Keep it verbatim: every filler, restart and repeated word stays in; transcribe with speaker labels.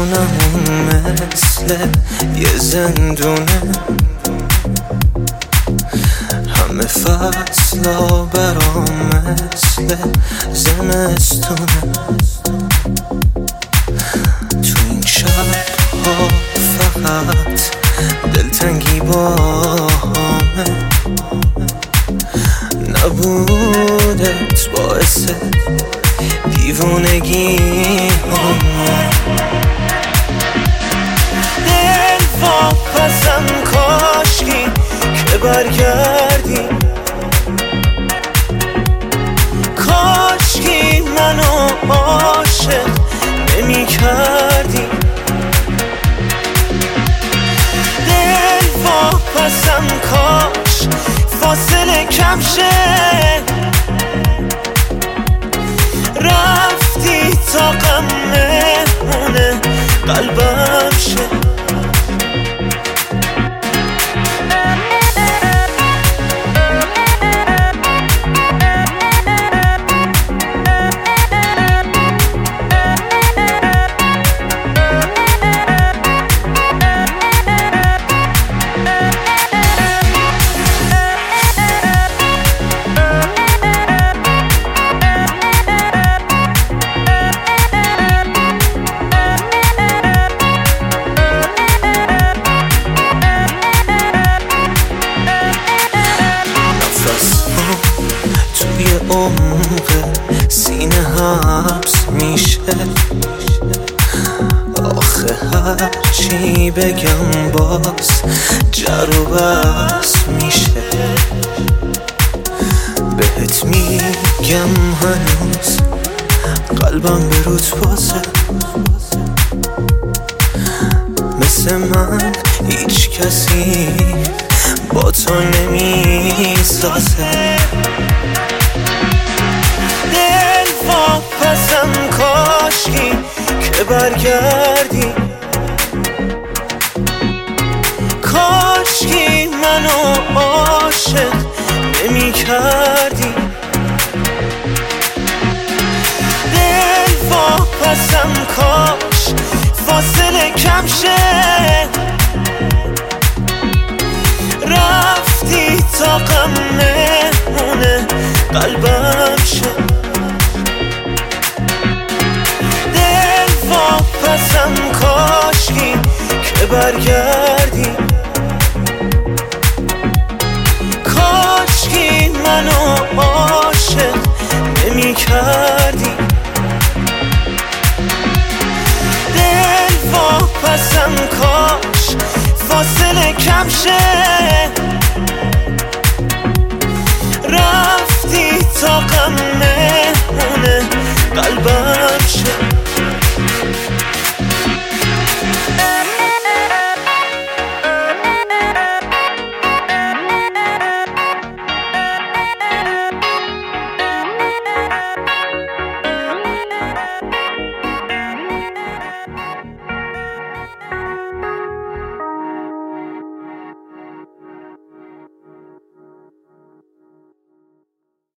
Speaker 1: خونمون مثل یه زندونه، همه فصلا برام مثل زمستونه. تو این شبها فقط دلتنگی با همه، نبودت باعث دیوونگی همه. دل واپسم کاشکی که برگردی، کاشکی منو عاشق نمی کردی. دل واپسم کاش فاصله کم شه، رفتی تا غم مهمونه قلبم شه. عمق سینه حبس میشه، آخه هرچی بگم باز جر و بحث میشه. بهت میگم هنوز قلبم به روت بازه، مثل من هیچ کسی با تو نمیسازه. واپسم کاشکی که برگردی، کاشکی منو عاشق نمی کردی. دل واپسم کاش فاصله کم شه، رفتی تا غم مهمونه قلبم شه. واپسم کاشکی که برگردی، کاشکی منو عاشق نمی کردی. دل واپسم کاش فاصله کم شه، رفتی تا غم مهمونه قلبم شه.